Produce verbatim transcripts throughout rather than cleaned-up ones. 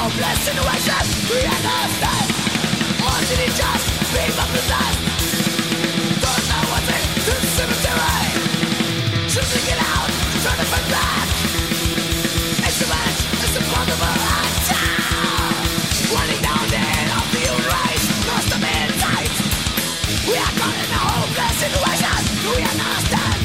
hopeless situation. We understand. Or did it just be but possessed? Don't know what's in the cemetery. Choosing it out, trying to find back. It's a match, it's a vulnerable attack. Running down the head of the human race. Lost the midnight. We are caught in a hopeless situation. We understand.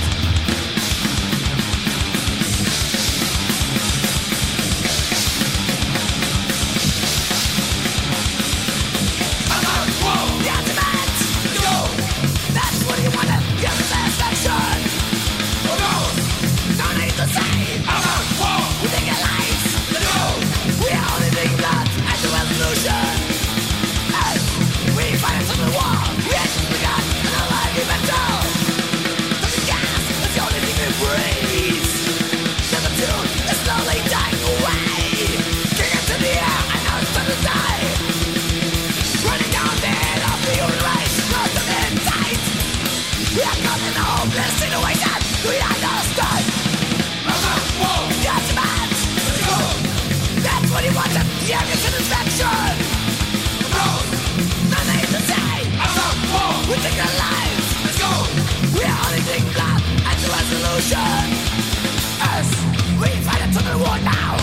As we fight into the war now.